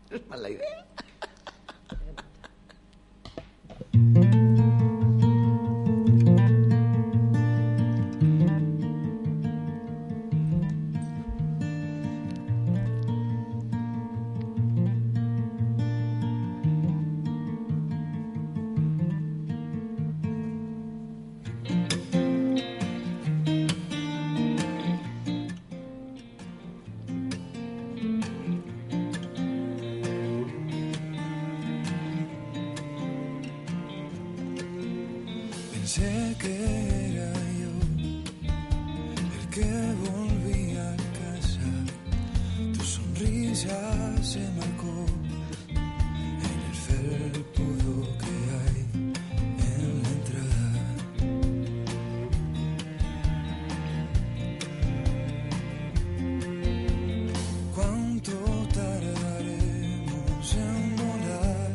Es mala idea. Pensé que era yo el que volvía a casa. Tu sonrisa se marcó en el felpudo que hay en la entrada. ¿Cuánto tardaremos en volar?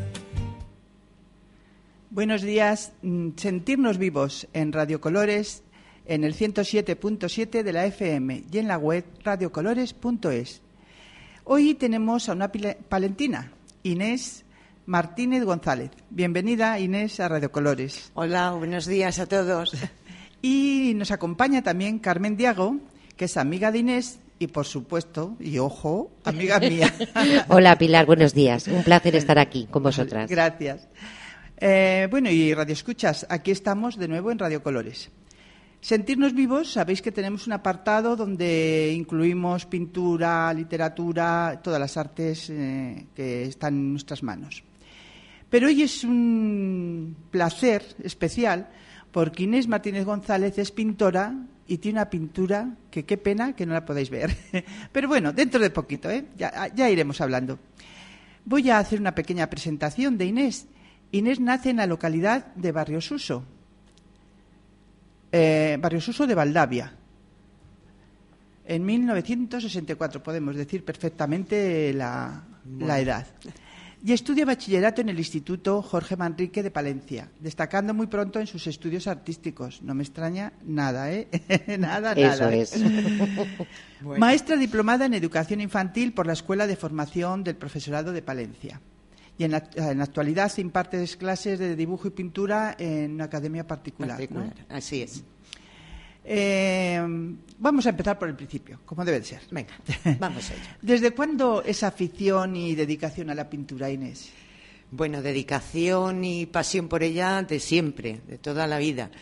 Buenos días, sentirnos vivos en Radio Colores, en el 107.7 de la FM y en la web radiocolores.es. Hoy tenemos a una palentina, Inés Martínez González. Bienvenida, Inés, a Radio Colores. Hola, buenos días a todos. Y nos acompaña también Carmen Diago, que es amiga de Inés y, por supuesto, y ojo, amiga mía. Hola, Pilar, buenos días. Un placer estar aquí con vosotras. Gracias. Bueno, y Radio Escuchas, aquí estamos de nuevo en Radio Colores. Sentirnos vivos, sabéis que tenemos un apartado donde incluimos pintura, literatura, todas las artes que están en nuestras manos. Pero hoy es un placer especial porque Inés Martínez González es pintora y tiene una pintura que qué pena que no la podáis ver. Pero bueno, dentro de poquito, ya iremos hablando. Voy a hacer una pequeña presentación de Inés. Inés nace en la localidad de Barrio Suso de Valdavia, en 1964, podemos decir perfectamente la edad. Y estudia bachillerato en el Instituto Jorge Manrique de Palencia, destacando muy pronto en sus estudios artísticos. No me extraña nada, ¿eh? Nada. Eso es. Bueno. Maestra diplomada en Educación Infantil por la Escuela de Formación del Profesorado de Palencia. Y en la actualidad se imparte clases de dibujo y pintura en una academia particular. ¿No? Así es. Vamos a empezar por el principio, como debe de ser. Venga, vamos a ello. ¿Desde cuándo esa afición y dedicación a la pintura, Inés? Bueno, dedicación y pasión por ella de siempre, de toda la vida.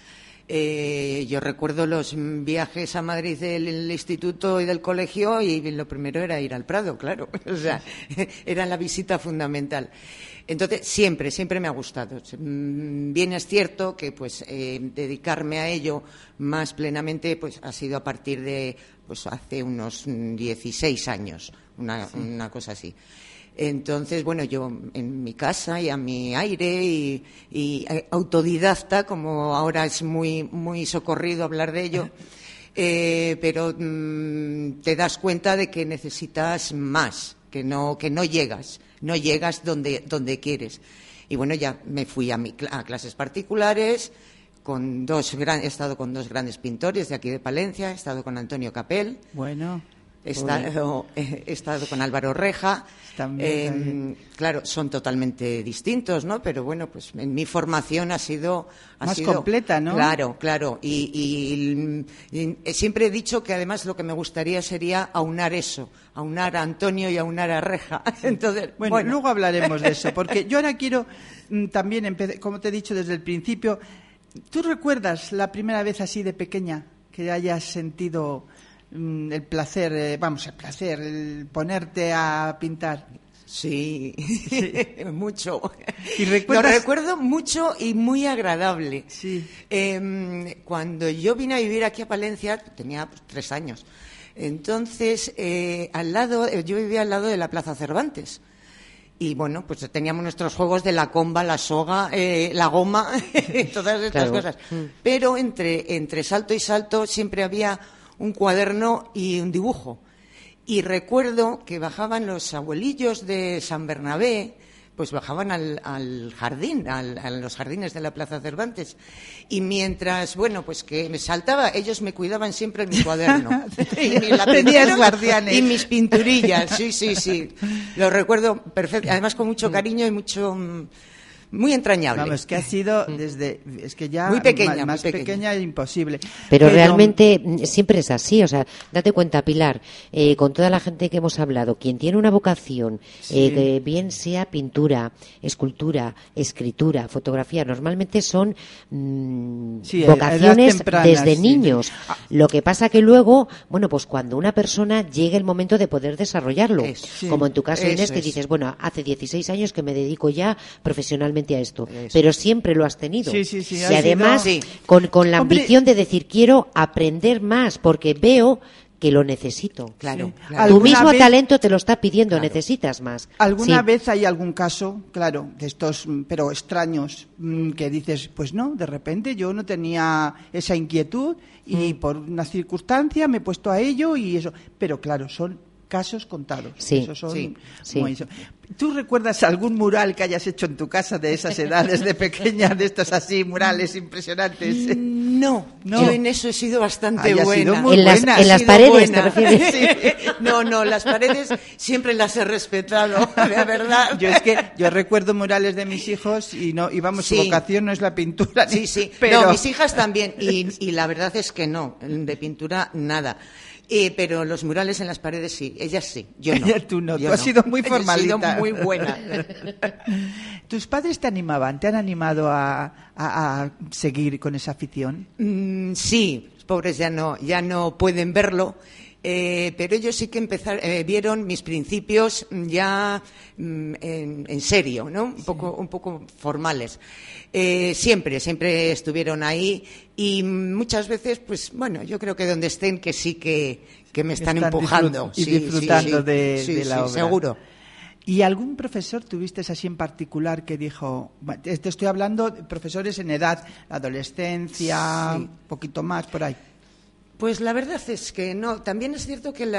Yo recuerdo los viajes a Madrid del instituto y del colegio y lo primero era ir al Prado, claro. O sea, era la visita fundamental. Entonces, siempre me ha gustado. Bien es cierto que pues dedicarme a ello más plenamente pues ha sido a partir de pues hace unos 16 años, una cosa así. Entonces, bueno, yo en mi casa y a mi aire y autodidacta, como ahora es muy socorrido hablar de ello, pero te das cuenta de que necesitas más, que no llegas donde quieres. Y bueno, ya me fui a clases particulares, he estado con dos grandes pintores de aquí de Palencia, he estado con Antonio Capel. Bueno. He estado con Álvaro Reja. También. Claro, son totalmente distintos, ¿no? Pero bueno, pues en mi formación ha sido completa, ¿no? Claro. Y siempre he dicho que además lo que me gustaría sería aunar eso, aunar a Antonio y aunar a Reja. Entonces, bueno, luego hablaremos de eso, porque yo ahora quiero también, como te he dicho desde el principio, ¿tú recuerdas la primera vez así de pequeña que hayas sentido el placer, el ponerte a pintar? Sí. Mucho. ¿Y lo recuerdo mucho y muy agradable. Sí. Cuando yo vine a vivir aquí a Palencia, tenía 3 años. Entonces, yo vivía al lado de la Plaza Cervantes. Y bueno, pues teníamos nuestros juegos de la comba, la soga, la goma, todas estas cosas. Pero entre salto y salto siempre había un cuaderno y un dibujo. Y recuerdo que bajaban los abuelillos de San Bernabé pues bajaban al jardín, a los jardines de la Plaza Cervantes. Y mientras, bueno, pues que me saltaba, ellos me cuidaban siempre en mi cuaderno. Tenías guardianes. Y mis pinturillas, sí. Lo recuerdo perfecto, además con mucho cariño y mucho... muy entrañable. Vamos, que ha sido desde... Es que ya muy pequeña, más pequeña es imposible. Pero realmente siempre es así, o sea, date cuenta, Pilar, con toda la gente que hemos hablado, quien tiene una vocación, que bien sea pintura, escultura, escritura, fotografía, normalmente son vocaciones tempranas, desde niños. Lo que pasa que luego, bueno, pues cuando una persona llegue el momento de poder desarrollarlo, como en tu caso, Inés, que dices, bueno, hace 16 años que me dedico ya profesionalmente a esto, pero siempre lo has tenido. Y además con la ambición de decir, quiero aprender más porque veo que lo necesito. Claro. Tu mismo talento te lo está pidiendo, necesitas más. ¿Alguna vez hay algún caso, claro, de estos, pero extraños, que dices, pues no, de repente yo no tenía esa inquietud y por una circunstancia me he puesto a ello y eso, pero claro, son casos contados. Esos son muy... ¿Tú recuerdas algún mural que hayas hecho en tu casa de esas edades, de pequeña, de estos así, murales impresionantes? No. Yo en eso he sido bastante buena. En las paredes, ¿te refieres? No, las paredes siempre las he respetado, la verdad. Yo recuerdo murales de mis hijos y su vocación no es la pintura. Sí. Pero... No, mis hijas también, y la verdad es que no, de pintura nada. Pero los murales en las paredes sí, ellas sí, yo no. Tú no, tú has sido muy formalita. He sido muy buena. ¿Tus padres te animaban, te han animado a seguir con esa afición? Sí, pobres ya no pueden verlo. Pero ellos sí que vieron mis principios ya en serio, ¿no? Un poco formales. Siempre estuvieron ahí y muchas veces, pues bueno, yo creo que donde estén que sí que me están empujando disfrutando de la obra. Seguro. ¿Y algún profesor tuviste así en particular que dijo, te estoy hablando de profesores en edad, adolescencia, un poquito más por ahí? Pues la verdad es que no. También es cierto que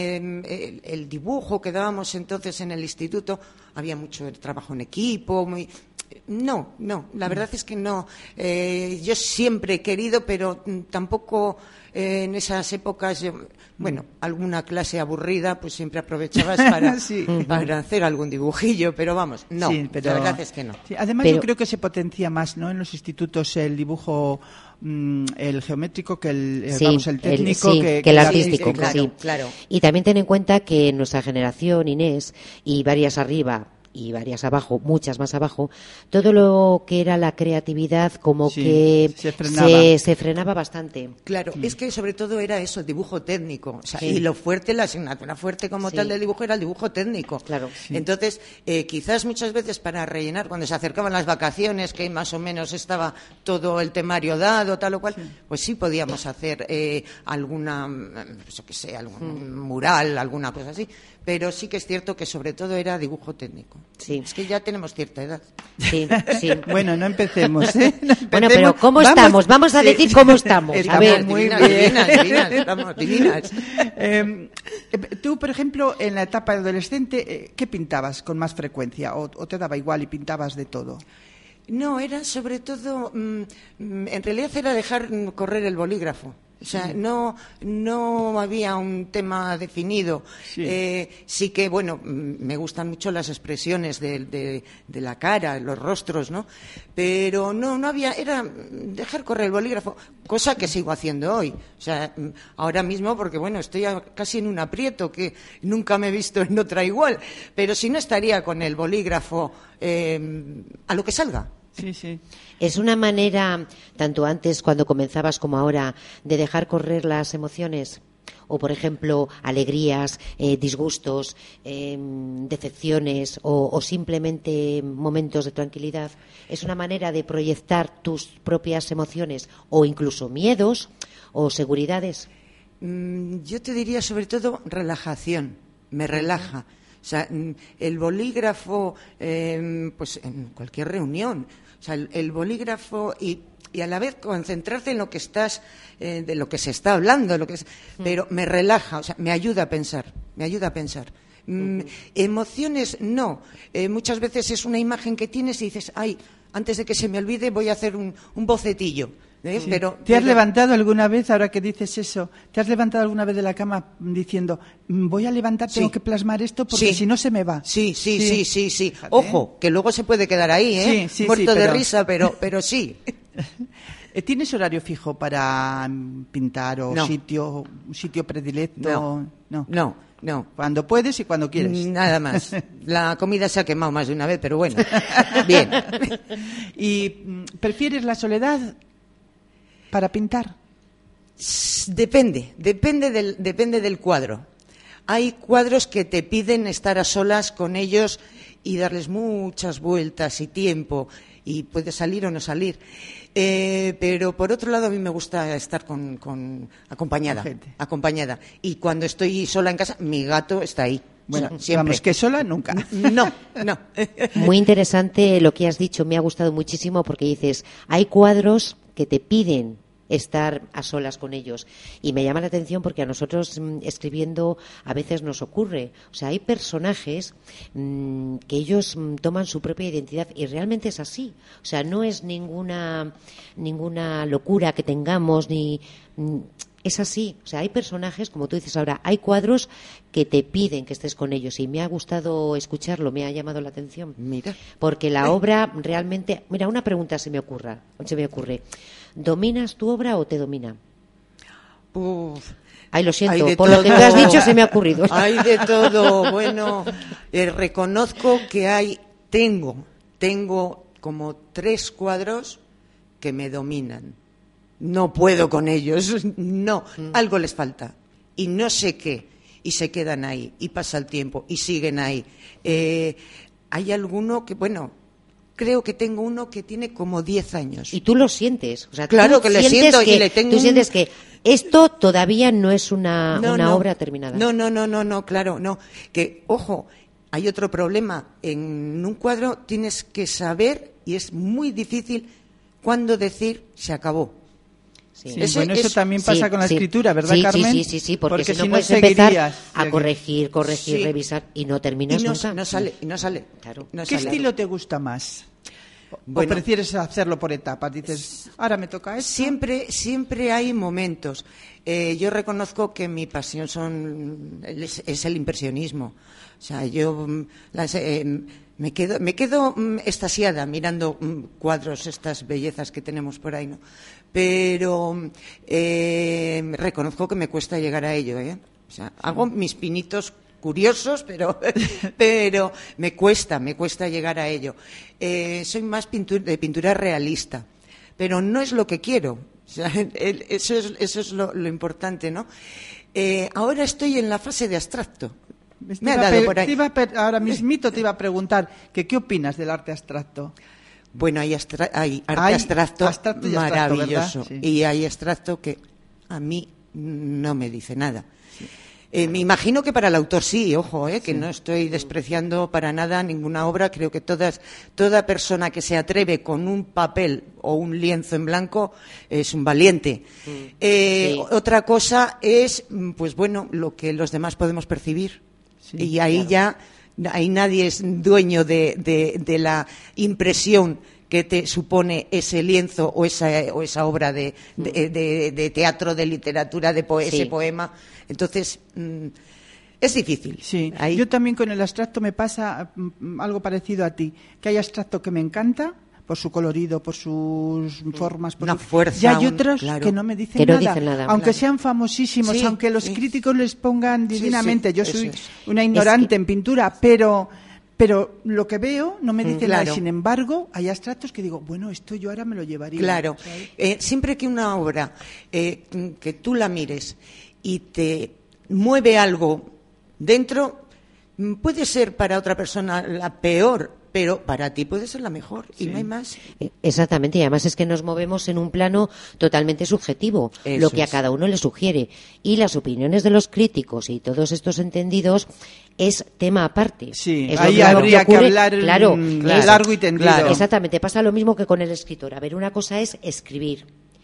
el dibujo que dábamos entonces en el instituto, había mucho trabajo en equipo, No, la verdad es que no. Yo siempre he querido, pero tampoco en esas épocas, alguna clase aburrida, pues siempre aprovechabas para hacer algún dibujillo, pero vamos, no, la verdad es que no. Sí, además yo creo que se potencia más, ¿no? En los institutos el dibujo, el geométrico que el técnico que el artístico. Claro. Y también ten en cuenta que en nuestra generación, Inés, y varias arriba y varias abajo, muchas más abajo, todo lo que era la creatividad como que se frenaba bastante. Claro, es que sobre todo era eso, el dibujo técnico. O sea, y lo fuerte, la asignatura fuerte como tal del dibujo era el dibujo técnico. Claro. Entonces, quizás muchas veces para rellenar, cuando se acercaban las vacaciones, que más o menos estaba todo el temario dado, tal o cual, pues sí podíamos hacer alguna, algún mural, alguna cosa así. Pero sí que es cierto que sobre todo era dibujo técnico. Sí. Es que ya tenemos cierta edad. Sí. Bueno, no empecemos, Bueno, pero ¿cómo estamos? Vamos a decir cómo estamos. A ver, muy divinas, estamos divinas. Tú, por ejemplo, en la etapa de adolescente, ¿qué pintabas con más frecuencia? ¿O te daba igual y pintabas de todo? No, era sobre todo, en realidad era dejar correr el bolígrafo. O sea, no había un tema definido. Sí que, me gustan mucho las expresiones de la cara, los rostros, ¿no? Pero no había, era dejar correr el bolígrafo, cosa que sigo haciendo hoy. O sea, ahora mismo, porque estoy casi en un aprieto que nunca me he visto en otra igual. Pero si no estaría con el bolígrafo a lo que salga. Sí. ¿Es una manera, tanto antes cuando comenzabas como ahora, de dejar correr las emociones? O, por ejemplo, alegrías, disgustos, decepciones o simplemente momentos de tranquilidad. ¿Es una manera de proyectar tus propias emociones o incluso miedos o seguridades? Yo te diría sobre todo relajación. Me relaja. O sea, el bolígrafo, pues en cualquier reunión. O sea, el bolígrafo y a la vez concentrarte en lo que estás, de lo que se está hablando, pero me relaja, o sea, me ayuda a pensar. Emociones, no. Muchas veces es una imagen que tienes y dices, ay, antes de que se me olvide voy a hacer un bocetillo. Sí. ¿Te has levantado alguna vez, ahora que dices eso, te has levantado alguna vez de la cama diciendo, voy a levantar, tengo que plasmar esto porque si no se me va? Sí. Ojo, que luego se puede quedar ahí, muerto de risa, pero sí. ¿Tienes horario fijo para pintar o un sitio predilecto? No. Cuando puedes y cuando quieres. Nada más. La comida se ha quemado más de una vez, pero bueno, bien. ¿Y prefieres la soledad para pintar? Depende del cuadro. Hay cuadros que te piden estar a solas con ellos y darles muchas vueltas y tiempo, y puede salir o no salir. Pero por otro lado a mí me gusta estar con acompañada. Y cuando estoy sola en casa, mi gato está ahí. Bueno, siempre. Vamos, que sola nunca. No. Muy interesante lo que has dicho, me ha gustado muchísimo porque dices, hay cuadros que te piden estar a solas con ellos, y me llama la atención porque a nosotros escribiendo a veces nos ocurre, o sea, hay personajes que ellos toman su propia identidad y realmente es así, o sea, no es ninguna locura que tengamos ni es así, o sea, hay personajes, como tú dices ahora, hay cuadros que te piden que estés con ellos y me ha gustado escucharlo, me ha llamado la atención. Mira. Porque la obra realmente, mira, una pregunta se me ocurre. ¿Dominas tu obra o te domina? Ay, lo siento, por lo que me has dicho se me ha ocurrido. Hay de todo. Bueno, reconozco que tengo como 3 cuadros que me dominan. No puedo con ellos, no, algo les falta y no sé qué, y se quedan ahí y pasa el tiempo y siguen ahí. Hay alguno que, bueno, creo que tengo uno que tiene como 10 años. Y tú lo sientes, o sea, claro que le siento y le tengo. Tú sientes que esto todavía no es una obra terminada. No, claro, no. Que, ojo, hay otro problema. En un cuadro tienes que saber, y es muy difícil, cuándo decir se acabó. Sí. Eso también pasa con la escritura, ¿verdad, Carmen? Sí, porque si no puedes empezar a corregir, revisar y no terminas nunca. No sale. Claro. ¿Qué estilo te gusta más? ¿O prefieres hacerlo por etapas? Dices, ahora me toca esto. Siempre hay momentos. Yo reconozco que mi pasión es el impresionismo. O sea, yo me quedo extasiada mirando cuadros, estas bellezas que tenemos por ahí, ¿no? Pero reconozco que me cuesta llegar a ello, ¿eh? O sea, hago mis pinitos curiosos, pero me cuesta llegar a ello. Soy más de pintura realista, pero no es lo que quiero. O sea, eso es lo importante, ¿no? Ahora estoy en la fase de abstracto. Me ha dado por ahí. Ahora mismito te iba a preguntar que qué opinas del arte abstracto. Bueno, hay arte abstracto maravilloso, y hay abstracto que a mí no me dice nada. Sí. Me imagino que para el autor sí, ojo, que no estoy despreciando para nada ninguna obra. Creo que toda persona que se atreve con un papel o un lienzo en blanco es un valiente. Otra cosa es, pues bueno, lo que los demás podemos percibir. Sí, y ahí claro. Ahí nadie es dueño de la impresión que te supone ese lienzo o esa obra de teatro, de literatura, ese poema. Entonces, es difícil. Sí. Yo también con el abstracto me pasa algo parecido a ti, que hay abstracto que me encanta por su colorido, por sus formas, por una fuerza. Y hay otros que no me dicen nada, aunque sean famosísimos, aunque los críticos les pongan divinamente. Yo soy una ignorante en pintura, pero lo que veo no me dice nada. Sin embargo, hay abstractos que digo, bueno, esto yo ahora me lo llevaría. Claro. Siempre que una obra que tú la mires y te mueve algo dentro, puede ser para otra persona la peor, pero para ti puede ser la mejor y no hay más. Exactamente, y además es que nos movemos en un plano totalmente subjetivo, lo que a cada uno le sugiere. Y las opiniones de los críticos y todos estos entendidos es tema aparte. Sí, ahí habría que hablar largo y tendido. Claro. Exactamente, pasa lo mismo que con el escritor. A ver, una cosa es escribir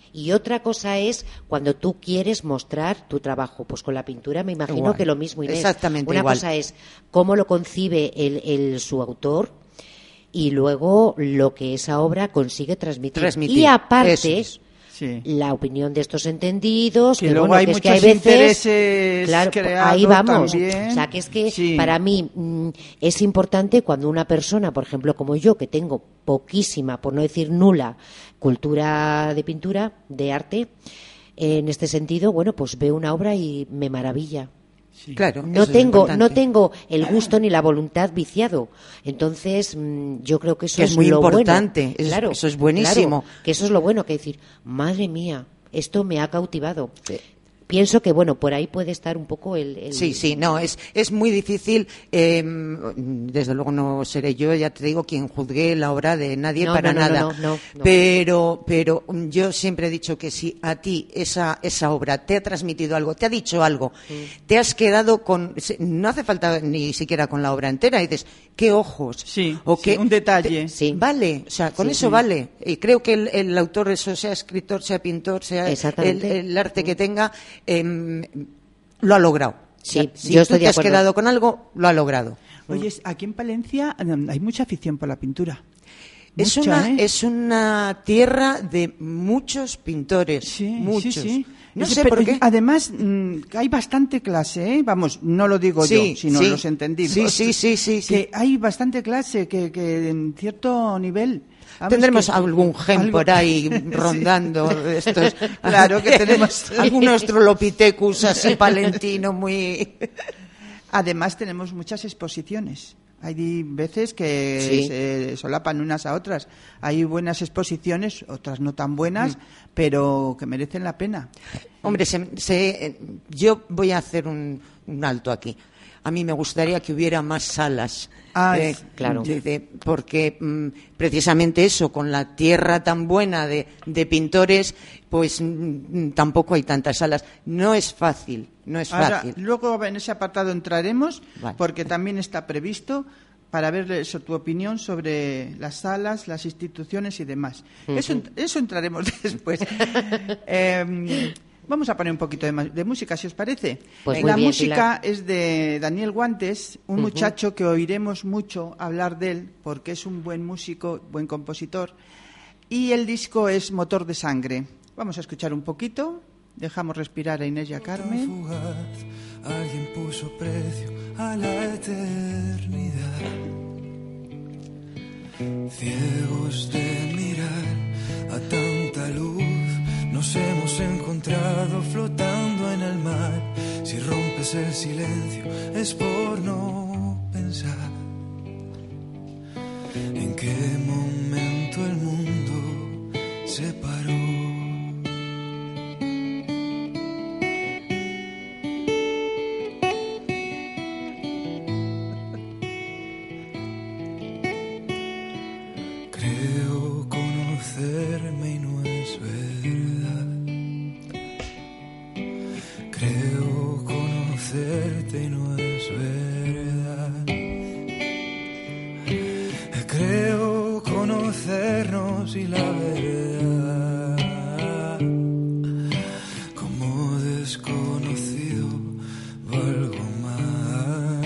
Y otra cosa es cuando tú quieres mostrar tu trabajo. Pues con la pintura me imagino Igual. que lo mismo, Inés. Exactamente Una igual. cosa es cómo lo concibe su autor y luego lo que esa obra consigue transmitir. Y aparte, eso es. Sí. la opinión de estos entendidos, Que luego bueno, hay que es que muchos hay veces, intereses claro, creados ahí vamos. también. O sea, que es que Sí. para mí es importante cuando una persona, por ejemplo, como yo, que tengo poquísima, por no decir nula, cultura de pintura, de arte, en este sentido, bueno, pues veo una obra y me maravilla. Sí. Claro, No eso es tengo, importante. no tengo el gusto ni la voluntad viciado. Entonces, yo creo que eso Que es es muy lo importante. bueno. Eso- Claro, eso es buenísimo. claro, que eso es lo bueno, que decir, madre mía, esto me ha cautivado. Pienso que, bueno, por ahí puede estar un poco el... Sí, no, es muy difícil. Desde luego no seré yo, ya te digo, quien juzgue la obra de nadie No, para no, nada. no. Pero yo siempre he dicho que si a ti esa obra te ha transmitido algo, te ha dicho algo, te has quedado con... No hace falta ni siquiera con la obra entera, y dices, qué ojos. Sí, o sí, qué, un detalle. Sí. Vale, o sea, con Sí, eso sí. vale. Y creo que el autor, eso sea escritor, sea pintor, sea Exactamente. el arte que tenga, lo ha logrado. Sí, O sea, si yo tú estoy te de has acuerdo. quedado con algo, lo ha logrado. Oye, aquí en Palencia hay mucha afición por la pintura. Es Mucha, ¿eh? es una tierra de muchos pintores, Sí, muchos. sí. No Es sé pe- por qué. Además, hay bastante clase, ¿eh? Vamos, no lo digo Sí, yo, sino sí. los entendidos. Sí. Que hay bastante clase, que en cierto nivel... vamos, Tendremos que- algún gen algo- por ahí rondando de estos. Claro que tenemos. Algún Australopithecus así palentino muy. Además, tenemos muchas exposiciones. Hay veces que Sí. se solapan unas a otras. Hay buenas exposiciones, otras no tan buenas, pero que merecen la pena. Hombre, yo voy a hacer un alto aquí. A mí me gustaría que hubiera más salas. claro. Porque precisamente eso, con la tierra tan buena de pintores, pues tampoco hay tantas salas. No es fácil, no es Ahora, fácil. luego en ese apartado entraremos, Vale. porque también está previsto para ver eso, tu opinión sobre las salas, las instituciones y demás. Eso entraremos después. Vamos a poner un poquito de música, si os parece. Pues muy la bien, música es de Daniel Guantes, un muchacho que oiremos mucho hablar de él, porque es un buen músico, buen compositor, y el disco es Motor de Sangre. Vamos a escuchar un poquito, dejamos respirar a Inés y a Carmen. Fugaz, alguien puso precio a la eternidad. Ciegos de mirar a tanta luz, nos hemos encontrado flotando en el mar. Si rompes el silencio es por no pensar en qué momento el mundo se paró. Creo conocerme y no es verdad. Creo conocerte y no es verdad. Creo conocernos y la verdad. Como desconocido valgo más.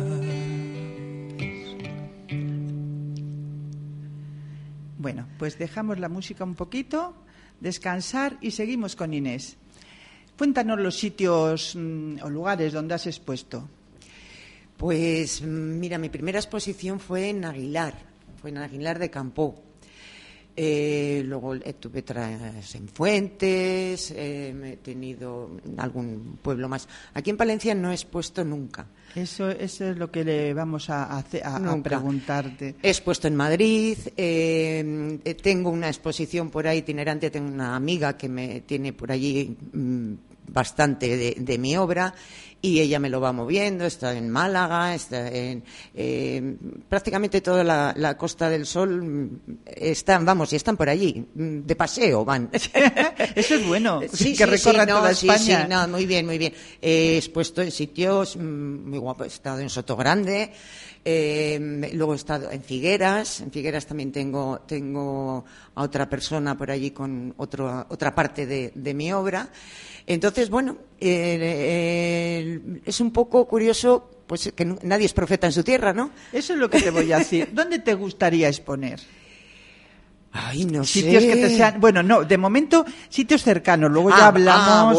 Bueno, pues dejamos la música un poquito, descansar y seguimos con Inés. Cuéntanos los sitios o lugares donde has expuesto. Pues mira, mi primera exposición fue en Aguilar de Campoo. Luego tuve en Fuentes, he tenido algún pueblo más. Aquí en Palencia no he expuesto nunca. Eso es lo que le vamos a Nunca. preguntarte. He expuesto en Madrid, tengo una exposición por ahí itinerante, tengo una amiga que me tiene por allí bastante de mi obra, y ella me lo va moviendo. Está en Málaga, está en prácticamente toda la Costa del Sol, están por allí, de paseo van. Eso es bueno, sí, que recorran toda España. Sí, no, muy bien. He expuesto en sitios muy guapos, he estado en Sotogrande, luego he estado en Figueras también tengo a otra persona por allí con otra parte de mi obra. Entonces, bueno, es un poco curioso, pues que nadie es profeta en su tierra, ¿no? Eso es lo que te voy a decir. ¿Dónde te gustaría exponer? Ay, no sitios sé. Que te sean, bueno, no, de momento sitios cercanos, luego ya hablamos,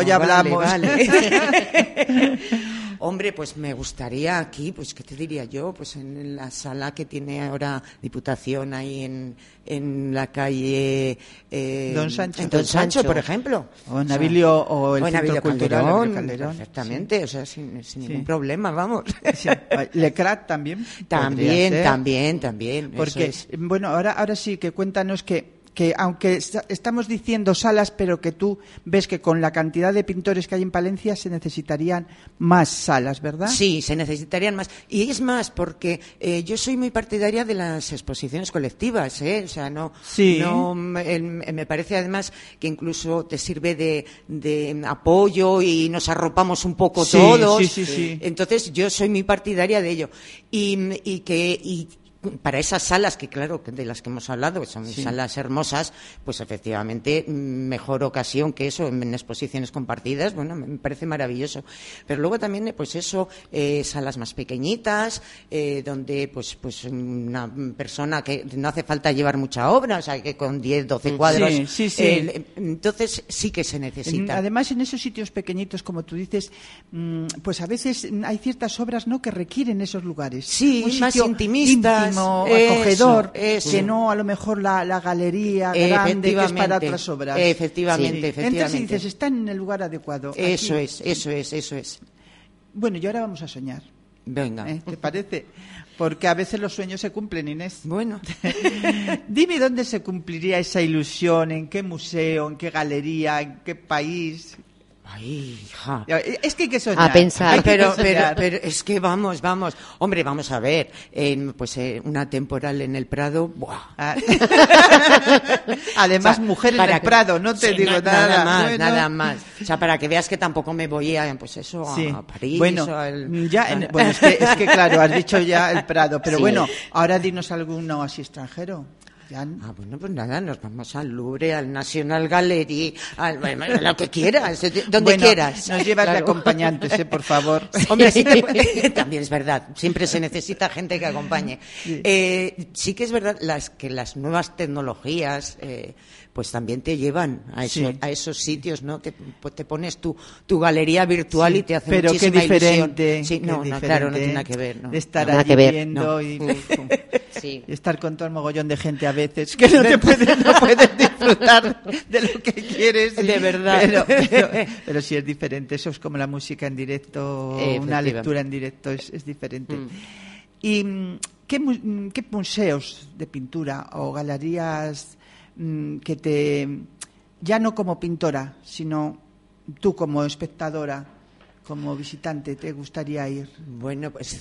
Vale. Hombre, pues me gustaría aquí, pues qué te diría yo, pues en la sala que tiene ahora Diputación ahí en la calle Don Sancho. en Don Sancho, por ejemplo. O en Abilio o el Centro Centro Cultural Calderón. Perfectamente, Sí. o sea, sin ningún problema, vamos. Sí. Lecrat también. También. Porque, eso es. bueno, ahora sí que cuéntanos que aunque estamos diciendo salas, pero que tú ves que con la cantidad de pintores que hay en Palencia se necesitarían más salas, ¿verdad? Sí, se necesitarían más. Y es más, porque yo soy muy partidaria de las exposiciones colectivas, ¿eh? O sea, me parece además que incluso te sirve de apoyo y nos arropamos un poco todos. Sí. Entonces, yo soy muy partidaria de ello. Y para esas salas, que claro, de las que hemos hablado, que son salas hermosas, pues efectivamente, mejor ocasión que eso en exposiciones compartidas, bueno, me parece maravilloso. Pero luego también, pues eso, salas más pequeñitas, donde pues una persona que no hace falta llevar mucha obra, o sea, que con 10, 12 cuadros. Sí. Entonces sí que se necesita. Además, en esos sitios pequeñitos, como tú dices, pues a veces hay ciertas obras, ¿no?, que requieren esos lugares. Sí, más intimistas. Acogedor, eso. que no a lo mejor la galería grande que es para otras obras. Efectivamente. Entonces dices, está en el lugar adecuado. Eso aquí. es. Bueno, y ahora vamos a soñar. Venga. ¿Te parece? Porque a veces los sueños se cumplen, Inés. Bueno. Dime dónde se cumpliría esa ilusión, en qué museo, en qué galería, en qué país. Ay, hija. Es que hay que soñar. A pensar. Pero es que vamos. Hombre, vamos a ver. Una temporal en el Prado. ¡Buah! Además, mujer en el Prado, no te digo nada. Nada más. O sea, para que veas que tampoco me voy a París. Bueno, es que claro, has dicho ya el Prado. Pero bueno, ahora dinos alguno así extranjero. Bueno, pues nada, nos vamos al Louvre, al National Gallery, lo que quieras, donde quieras. Nos llevas de acompañantes, por favor. Hombre, también es verdad, siempre se necesita gente que acompañe. Sí que es verdad que las nuevas tecnologías pues también te llevan a esos sitios, ¿no? Te pones tu galería virtual y te hace muchísima ilusión. Claro, no tiene nada que ver. De estar allí viendo y estar con todo el mogollón de gente a veces que no puedes disfrutar de lo que quieres. De verdad. Pero sí es diferente. Eso es como la música en directo, una lectura en directo es diferente. ¿Y qué museos de pintura o galerías que ya no como pintora, sino tú como espectadora, como visitante, te gustaría ir? Bueno, pues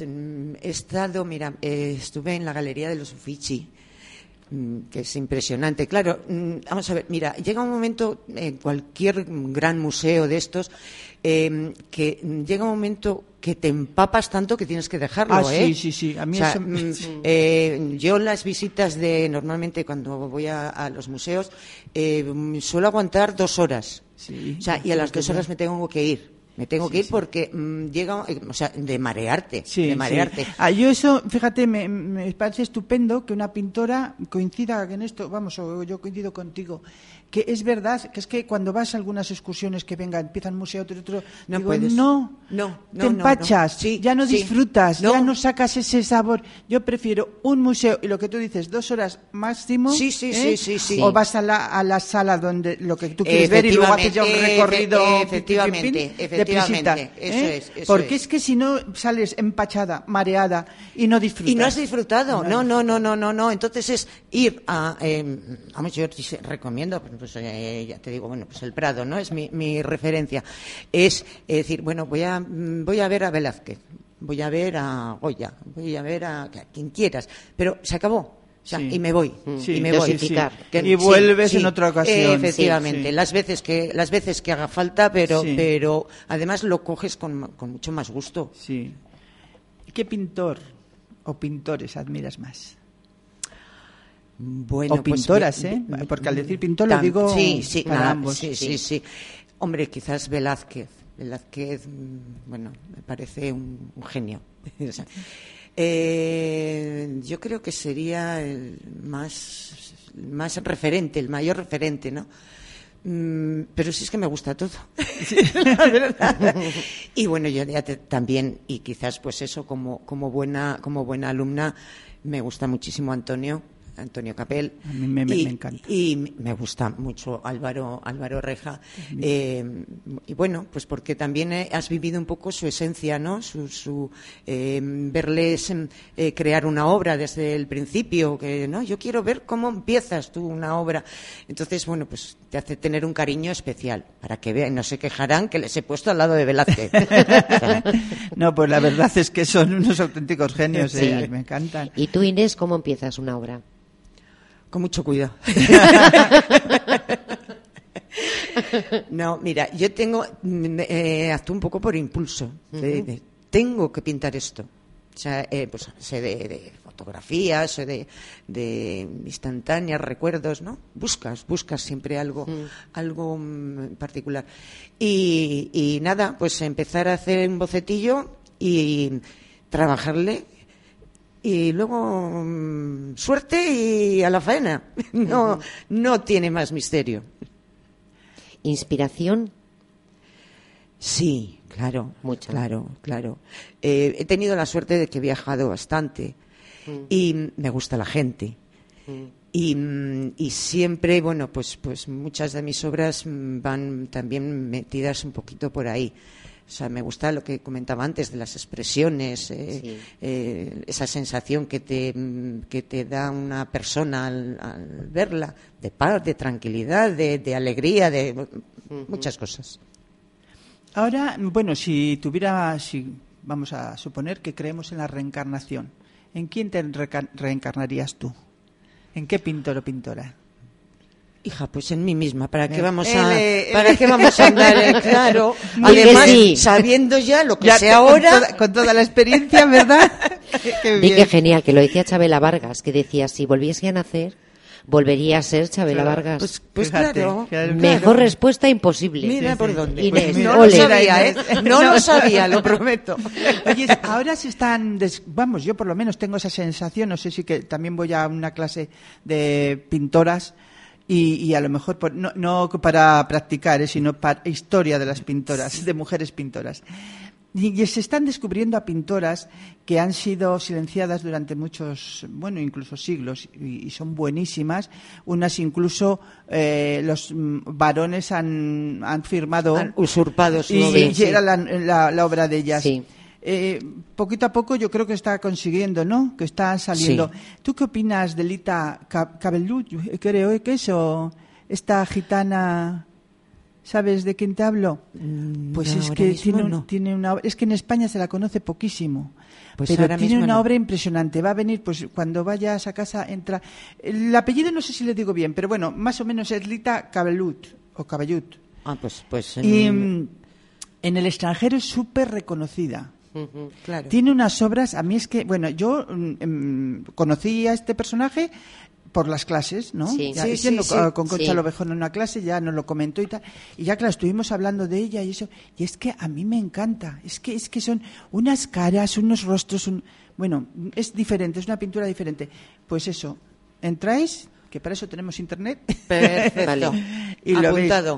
estuve en la Galería de los Uffizi, que es impresionante. Claro, vamos a ver, mira, llega un momento en cualquier gran museo de estos que llega un momento que te empapas tanto que tienes que dejarlo, Sí. A mí yo las visitas normalmente cuando voy a los museos suelo aguantar 2 horas. Sí, o sea, y a las 2 horas me tengo que ir. Me tengo que ir porque llega, de marearte. De marearte. Yo eso, fíjate, me parece estupendo que una pintora coincida en esto, o yo coincido contigo, que es verdad, que es que cuando vas a algunas excursiones que empieza el museo, otro, no digo, puedes. Te empachas, ya no disfrutas, ya no sacas ese sabor. Yo prefiero un museo, y lo que tú dices, 2 horas máximo. Sí. O vas a la sala donde lo que tú quieres ver y luego haces ya un recorrido. Efectivamente. deprisita. Eso es. Porque es que si no sales empachada, mareada y no disfrutas. Y no has disfrutado. No. Entonces es ir a... vamos, yo recomiendo, pues, ya te digo, bueno, pues el Prado, ¿no? Es mi referencia. Es decir, bueno, voy a ver a Velázquez, voy a ver a Goya, voy a ver a quien quieras, pero se acabó. O sea, y me voy, y me voy. Y vuelves en otra ocasión. Efectivamente, las veces que haga falta, pero además lo coges con mucho más gusto. Sí. ¿Qué pintor o pintores admiras más? Bueno, o pintoras, pues, porque al decir pintor lo digo para ambos. Sí. Hombre, quizás Velázquez, bueno, me parece un genio. O sea, yo creo que sería el más referente, el mayor referente, ¿no? Pero sí es que me gusta todo, la verdad. Y bueno, yo también, y quizás pues eso, como buena alumna, me gusta muchísimo Antonio Capel. A mí me encanta. Y me gusta mucho Álvaro Reja. Y bueno, pues porque también has vivido un poco su esencia, ¿no? Su verles crear una obra desde el principio, que no, yo quiero ver cómo empiezas tú una obra. Entonces, bueno, pues te hace tener un cariño especial, para que vean, no se quejarán que les he puesto al lado de Velázquez. No, pues la verdad es que son unos auténticos genios, Sí. Me encantan. ¿Y tú, Inés, cómo empiezas una obra? Con mucho cuidado. No, mira, yo actúo un poco por impulso. Tengo que pintar esto. O sea, pues sé de fotografías, sé de instantáneas, recuerdos, ¿no? Buscas siempre algo particular. Y nada, pues empezar a hacer un bocetillo y trabajarle. Y luego suerte y a la faena. No tiene más misterio. ¿Inspiración? Sí, claro. Mucho. Claro. He tenido la suerte de que he viajado bastante y me gusta la gente. Y siempre, bueno, pues muchas de mis obras van también metidas un poquito por ahí. O sea, me gusta lo que comentaba antes de las expresiones, esa sensación que te da una persona al verla, de paz, de tranquilidad, de alegría, de muchas cosas. Ahora, bueno, si vamos a suponer que creemos en la reencarnación, ¿en quién te reencarnarías tú? ¿En qué pintor o pintora? Hija, pues en mí misma. ¿Para qué vamos a andar? Claro. Además, sabiendo ya lo que sé ahora. Con toda la experiencia, ¿verdad? Qué genial, que lo decía Chabela Vargas, que decía, si volviese a nacer, volvería a ser Chabela Vargas. Pues fíjate, claro. Mejor respuesta imposible. Mira por dónde. Inés, Pues no lo sabía, No lo sabía, lo prometo. Oye, ahora se están... Vamos, yo por lo menos tengo esa sensación, no sé si que también voy a una clase de pintoras y a lo mejor, no para practicar, sino para historia de las pintoras, de mujeres pintoras. Y se están descubriendo a pintoras que han sido silenciadas durante muchos, bueno, incluso siglos, y son buenísimas. Unas incluso los varones han firmado... Han usurpado su obra. Y sí. era la obra de ellas. Sí. Poquito a poco yo creo que está consiguiendo, ¿no? Que está saliendo. Sí. ¿Tú qué opinas de Lita Cabellut, creo que es, o esta gitana? ¿Sabes de quién te hablo? Pues no, es que tiene una obra, es que en España se la conoce poquísimo, pues pero tiene una obra impresionante. Va a venir, pues cuando vayas a casa entra. El apellido no sé si le digo bien, pero bueno, más o menos es Lita Cabellut o Cabellut. Ah, pues. Y en el extranjero es súper reconocida. Claro. Tiene unas obras, a mí es que, bueno, yo conocí a este personaje por las clases, ¿no? Sí. Ya, Sí, yendo sí. con Concha Lovejón en una clase, ya nos lo comentó y tal, y ya claro, estuvimos hablando de ella y eso, y es que a mí me encanta, es que son unas caras, unos rostros, bueno, es diferente, es una pintura diferente. Pues eso, entráis, que para eso tenemos internet. Perfecto. Vale. Y lo apuntado.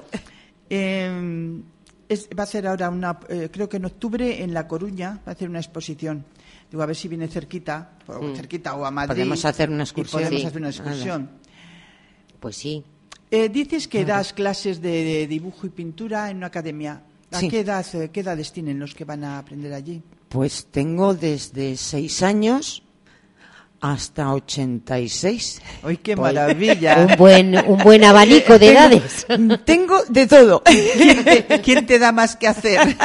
Va a hacer ahora creo que en octubre en La Coruña va a hacer una exposición. Digo, a ver si viene cerquita o a Madrid. Podemos hacer una excursión. Podemos hacer una excursión. Pues sí. Dices que das clases de dibujo y pintura en una academia. ¿A Sí. qué edades tienen los que van a aprender allí? Pues tengo desde 6 años hasta 86. ¡Ay, qué Pues- maravilla! Un buen abanico de edades. Tengo de todo. ¿Quién te da más que hacer?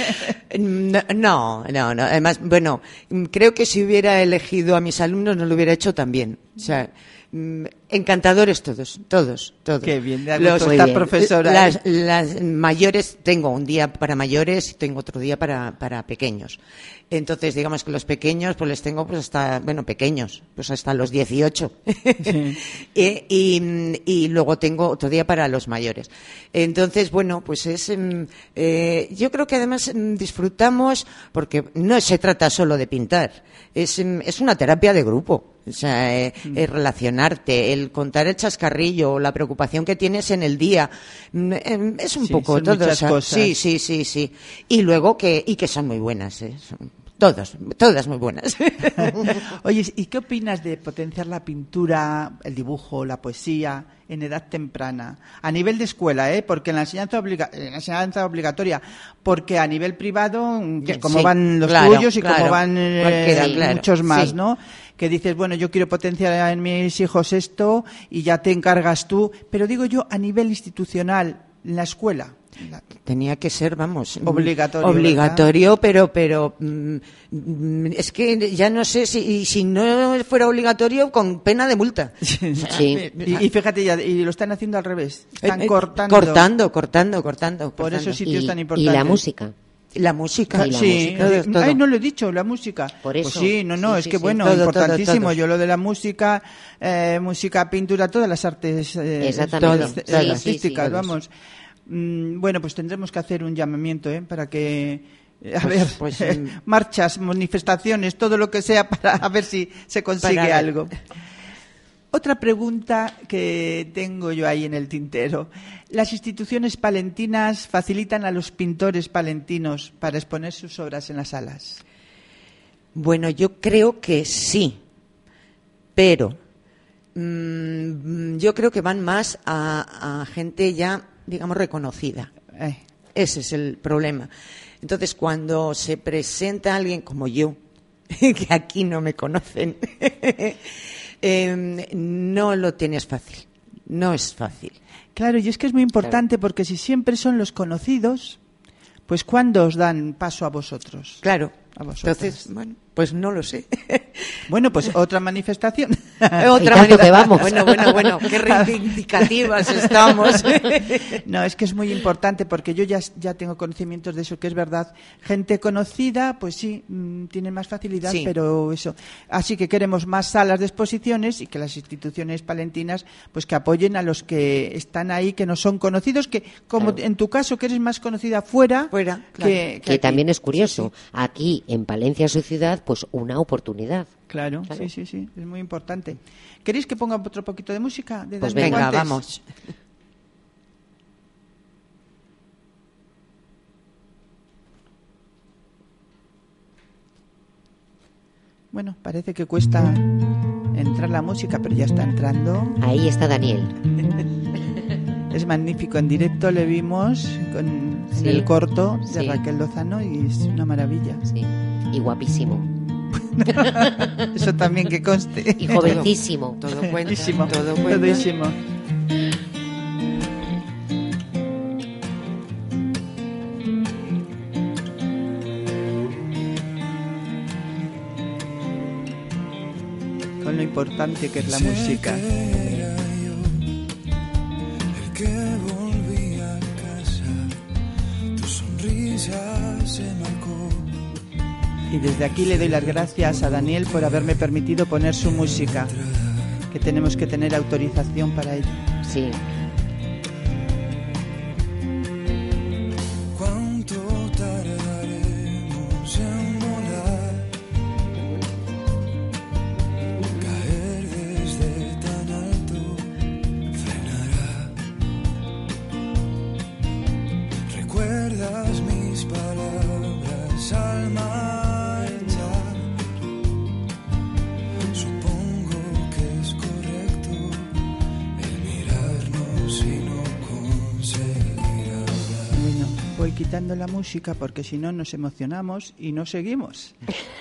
No. Además, bueno, creo que si hubiera elegido a mis alumnos no lo hubiera hecho también. O sea, encantadores todos. Qué bien, de Los- gusto Muy esta bien. profesora. Las mayores, tengo un día para mayores y tengo otro día para pequeños. Entonces, digamos que los pequeños, pues les tengo pues hasta, bueno, pequeños, pues hasta los 18. Sí. y luego tengo otro día para los mayores. Entonces, bueno, pues es, yo creo que además disfrutamos, porque no se trata solo de pintar, es una terapia de grupo. O sea, el relacionarte, el contar el chascarrillo, la preocupación que tienes en el día, es un Sí, poco son todo. muchas O sea, cosas. sí. Y luego que son muy buenas, todas muy buenas. Oye, ¿y qué opinas de potenciar la pintura, el dibujo, la poesía en edad temprana? A nivel de escuela, porque en la enseñanza obligatoria, porque a nivel privado, pues, como Sí, van los claro, tuyos y claro. como van Cualquiera, claro, muchos más, sí. ¿no? Que dices, bueno, yo quiero potenciar en mis hijos esto y ya te encargas tú. Pero digo yo, a nivel institucional, en la escuela. Tenía que ser, vamos, Obligatorio, pero es que ya no sé si no fuera obligatorio con pena de multa. Sí. Y fíjate, y lo están haciendo al revés. Están cortando. Cortando. Por esos Y, sitios tan y importantes. la música. La música. Y la Sí, música. Todo. Ay, no lo he dicho, la música. Por eso. Pues sí, no, Sí, es sí, que sí. bueno, Todo, importantísimo. todo. Yo lo de la música, música, pintura, todas las artes Exactamente. Todas. artísticas, Sí, vamos. Bueno, pues tendremos que hacer un llamamiento, para que, a ver, marchas, manifestaciones, todo lo que sea, para a ver si se consigue Para- algo. Otra pregunta que tengo yo ahí en el tintero. ¿Las instituciones palentinas facilitan a los pintores palentinos para exponer sus obras en las salas? Bueno, yo creo que sí, pero yo creo que van más a gente ya, digamos, reconocida. Ese es el problema. Entonces, cuando se presenta alguien como yo, que aquí no me conocen, no lo tienes fácil. No es fácil. Claro, y es que es muy importante porque si siempre son los conocidos, pues ¿cuándo os dan paso a vosotros? Claro. A vosotras. Entonces, bueno, pues no lo sé. Bueno, pues otra manifestación. Otra tanto manera. que vamos. Bueno, qué reivindicativas estamos. No, es que es muy importante porque yo ya tengo conocimientos de eso, que es verdad. Gente conocida, pues sí, tienen más facilidad, Sí. pero eso. Así que queremos más salas de exposiciones y que las instituciones palentinas, pues que apoyen a los que están ahí, que no son conocidos, que como en tu caso, que eres más conocida fuera, Fuera, que, claro. que Que aquí. también es curioso. Sí, sí. Aquí, en Palencia, su ciudad, pues una oportunidad. Claro, Claro. sí, es muy importante. ¿Queréis que ponga otro poquito de música? De Pues Daniel Venga, Guantes? vamos. Bueno, parece que cuesta entrar la música, pero ya está entrando. Ahí está Daniel. Es magnífico en directo, le vimos en Sí. el corto de Sí. Raquel Lozano y es una maravilla. Sí. Y guapísimo. Eso también que conste. Y jovencísimo. Todo cuenta. Todísimo, Todo cuenta. todísimo. Con lo importante que es la música. Era yo el que volvía a casa, tu sonrisa se marcó. Y desde aquí le doy las gracias a Daniel por haberme permitido poner su música, que tenemos que tener autorización para ello. Sí. ¿Cuánto tardaremos en volar? Caer desde tan alto frenará. ¿Recuerdas mis palabras al marchar? Supongo que es correcto el mirarnos quitando la música porque si no nos emocionamos y no seguimos.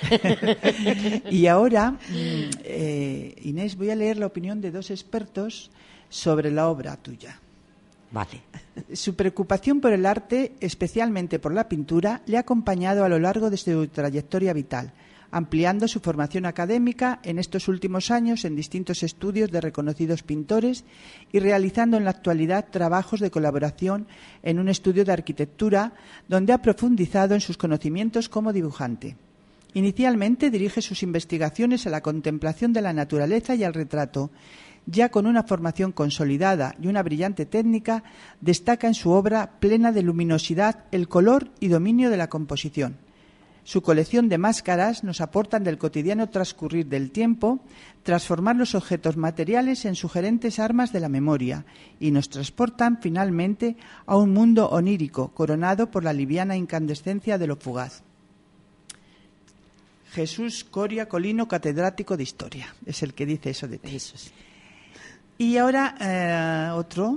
Y ahora, Inés, voy a leer la opinión de 2 expertos sobre la obra tuya. Vale. Su preocupación por el arte, especialmente por la pintura, le ha acompañado a lo largo de su trayectoria vital, ampliando su formación académica en estos últimos años en distintos estudios de reconocidos pintores y realizando en la actualidad trabajos de colaboración en un estudio de arquitectura donde ha profundizado en sus conocimientos como dibujante. Inicialmente dirige sus investigaciones a la contemplación de la naturaleza y al retrato. Ya con una formación consolidada y una brillante técnica, destaca en su obra plena de luminosidad el color y dominio de la composición. Su colección de máscaras nos aportan del cotidiano transcurrir del tiempo, transformar los objetos materiales en sugerentes armas de la memoria y nos transportan finalmente a un mundo onírico coronado por la liviana incandescencia de lo fugaz. Jesús Coria Colino, catedrático de Historia, es el que dice eso de ti. Eso sí. Y ahora otro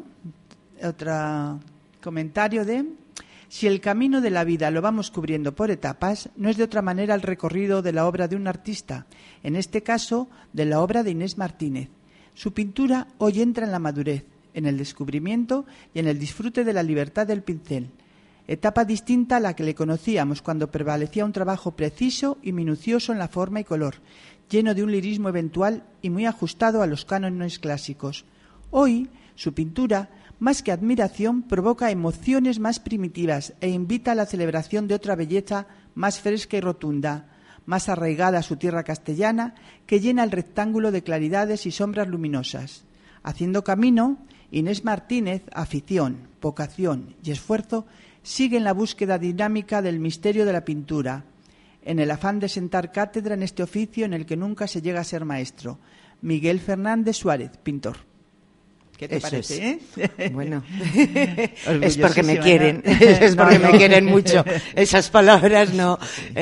comentario de... Si el camino de la vida lo vamos cubriendo por etapas, no es de otra manera el recorrido de la obra de un artista, en este caso de la obra de Inés Martínez. Su pintura hoy entra en la madurez, en el descubrimiento y en el disfrute de la libertad del pincel, etapa distinta a la que le conocíamos cuando prevalecía un trabajo preciso y minucioso en la forma y color, lleno de un lirismo eventual y muy ajustado a los cánones clásicos. Hoy, su pintura, más que admiración, provoca emociones más primitivas e invita a la celebración de otra belleza más fresca y rotunda, más arraigada a su tierra castellana, que llena el rectángulo de claridades y sombras luminosas. Haciendo camino, Inés Martínez, afición, vocación y esfuerzo, sigue en la búsqueda dinámica del misterio de la pintura, en el afán de sentar cátedra en este oficio en el que nunca se llega a ser maestro. Miguel Fernández Suárez, pintor. ¿Qué te parece? Bueno, es porque me quieren, es porque me quieren mucho. Esas palabras no.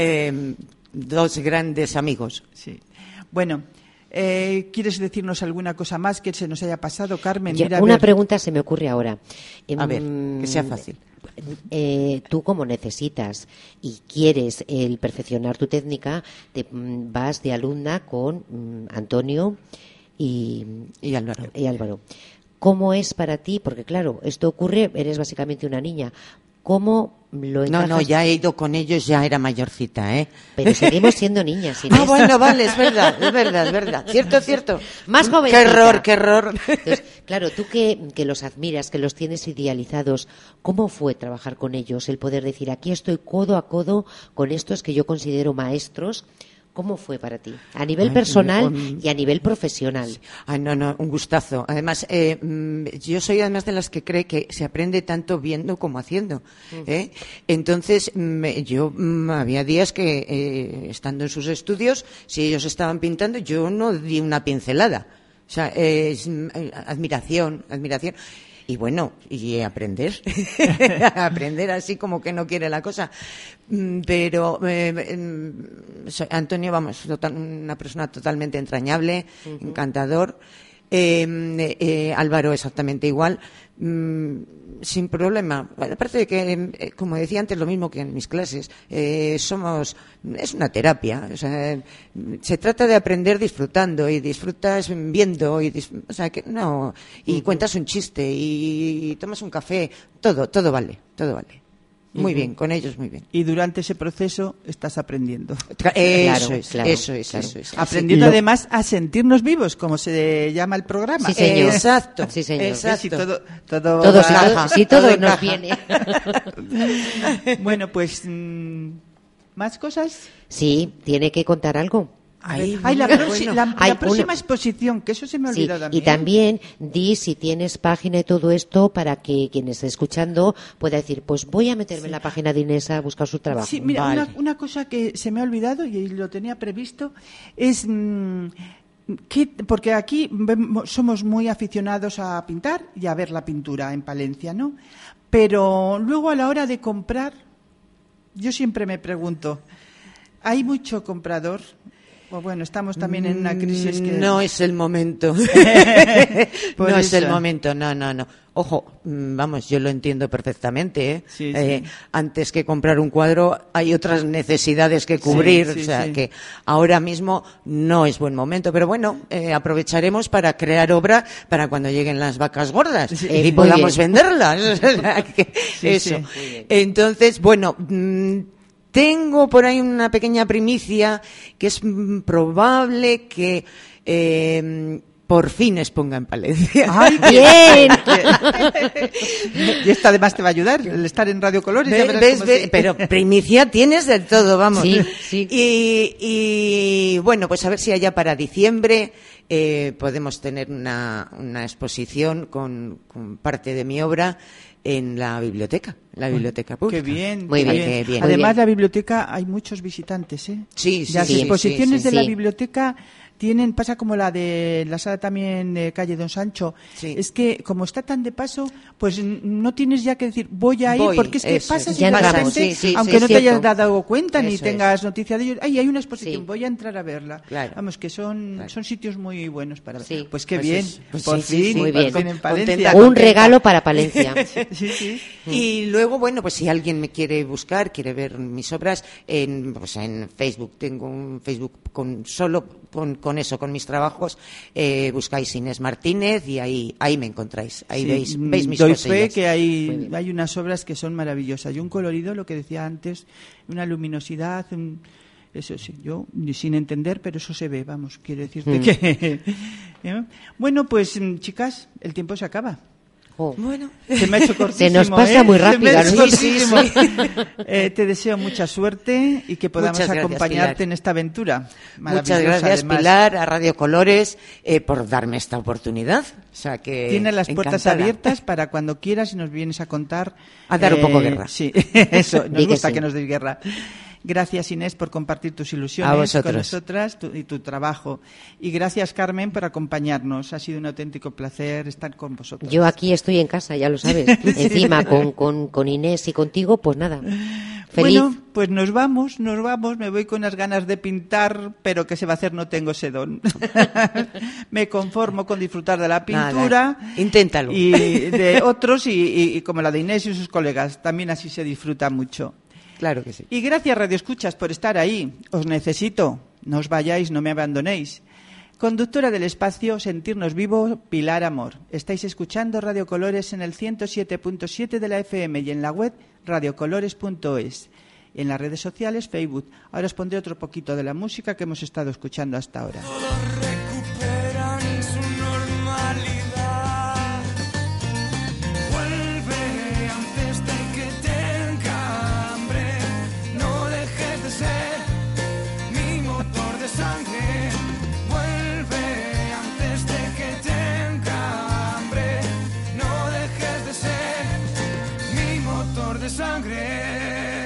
2 grandes amigos. Sí. Bueno, ¿quieres decirnos alguna cosa más que se nos haya pasado, Carmen? Una pregunta se me ocurre ahora. A ver, que sea fácil. Tú como necesitas y quieres el perfeccionar tu técnica, te vas de alumna con Antonio y Álvaro. ¿Cómo es para ti? Porque claro, esto ocurre, eres básicamente una niña. ¿Cómo lo encajas? No, ya he ido con ellos, ya era mayorcita, ¿eh? Pero seguimos siendo niñas, Inés. Bueno, vale, es verdad. Cierto. Más jovencita. Qué error. Entonces, claro, tú que los admiras, que los tienes idealizados, ¿cómo fue trabajar con ellos? El poder decir, aquí estoy codo a codo con estos que yo considero maestros. ¿Cómo fue para ti? A nivel personal y a nivel profesional. No, un gustazo. Además, yo soy además de las que cree que se aprende tanto viendo como haciendo. Entonces, yo había días que, estando en sus estudios, si ellos estaban pintando, yo no di una pincelada. O sea, es admiración. Y bueno, y aprender, aprender así como que no quiere la cosa. Pero Antonio, una persona totalmente entrañable, encantador. Álvaro exactamente igual, sin problema. Aparte de que, como decía antes, lo mismo que en mis clases, es una terapia. O sea, se trata de aprender disfrutando, y disfrutas viendo, y cuentas un chiste y tomas un café, todo vale. Muy bien, con ellos muy bien. Y durante ese proceso estás aprendiendo. Eso es. Aprendiendo además a sentirnos vivos, como se llama el programa. Sí, señor. Exacto. Sí, señor. Exacto. Todo nos viene. Bueno, pues, ¿más cosas? Sí, tiene que contar algo. La próxima exposición, que eso se me ha olvidado también. Y también di si tienes página y todo esto para que quien esté escuchando pueda decir, pues voy a meterme en la página de Inés a buscar su trabajo. Sí, mira, una cosa que se me ha olvidado y lo tenía previsto es porque aquí somos muy aficionados a pintar y a ver la pintura en Palencia, ¿no? Pero luego a la hora de comprar, yo siempre me pregunto, ¿hay mucho comprador? O bueno, estamos también en una crisis que... No es el momento. No es el momento, no. Ojo, vamos, yo lo entiendo perfectamente, ¿eh? Sí. Antes que comprar un cuadro hay otras necesidades que cubrir, Sí, o sea, que ahora mismo no es buen momento, pero bueno, aprovecharemos para crear obra para cuando lleguen las vacas gordas y podamos venderlas. O sea, que eso. Sí. Entonces, bueno, tengo por ahí una pequeña primicia que es probable que por fin exponga en Palencia. ¡Ay, bien! Y esta además te va a ayudar, el estar en Radio Colores. ¿Ves? Pero primicia tienes del todo, vamos. Sí. Y bueno, pues a ver si allá para diciembre podemos tener una exposición con parte de mi obra en la biblioteca pública. Qué bien, Muy qué bien. bien. Además, la biblioteca hay muchos visitantes, ¿eh? Sí. Las exposiciones de la Sí. biblioteca pasa como la de la sala también de calle Don Sancho. Sí. Es que como está tan de paso, pues no tienes ya que decir voy a ir, porque es que eso pasas es. y Ya de entramos, repente, sí, aunque no te cierto. hayas dado cuenta ni Eso tengas noticia de ello, hay una exposición, Sí. voy a entrar a verla. Claro. Vamos, que son sitios muy buenos para ver. Sí. Pues qué Pues bien, es- pues por sí, fin, muy por bien. fin en Palencia. Contenta. Un regalo para Palencia. Sí. Y luego, bueno, pues si alguien me quiere buscar, quiere ver mis obras, en Facebook, tengo un Facebook con eso, con mis trabajos, buscáis Inés Martínez y ahí me encontráis, ahí Sí, veis mis doy cosillas. fe que hay unas obras que son maravillosas y un colorido, lo que decía antes, una luminosidad, eso sí, yo sin entender, pero eso se ve, vamos, quiero decirte que... Bueno, pues chicas, el tiempo se acaba. Oh. Bueno, Se me ha hecho cortísimo. Se nos pasa muy Se me ha rápido, hecho ¿no? Sí, cortísimo. Te deseo mucha suerte y que podamos Muchas gracias, acompañarte Pilar. en esta aventura. muchas Maravillosa, gracias, además. Pilar, a Radio Colores, por darme esta oportunidad. O sea que Tienes las puertas encantada. abiertas para cuando quieras y nos vienes a contar. A dar un poco guerra. Sí, eso, nos Di que gusta sí. que nos deis guerra. Gracias, Inés, por compartir tus ilusiones A vosotros. con nosotras y tu trabajo. Y gracias, Carmen, por acompañarnos. Ha sido un auténtico placer estar con vosotros. Yo aquí estoy en casa, ya lo sabes. Encima con Inés y contigo, pues nada. Feliz. Bueno, pues nos vamos, me voy con unas ganas de pintar, pero ¿qué se va a hacer? No tengo ese don. Me conformo con disfrutar de la pintura. Nada, inténtalo. Y de otros, y como la de Inés y sus colegas, también así se disfruta mucho. Claro que sí. Y gracias, Radio Escuchas, por estar ahí. Os necesito. No os vayáis, no me abandonéis. Conductora del espacio Sentirnos Vivo, Pilar Amor. Estáis escuchando Radio Colores en el 107.7 de la FM y en la web radiocolores.es. En las redes sociales, Facebook. Ahora os pondré otro poquito de la música que hemos estado escuchando hasta ahora. Recuperan su normalidad. Vuelve antes de que tenga hambre. No dejes de ser mi motor de sangre. Vuelve antes de que tenga hambre. No dejes de ser mi motor de sangre.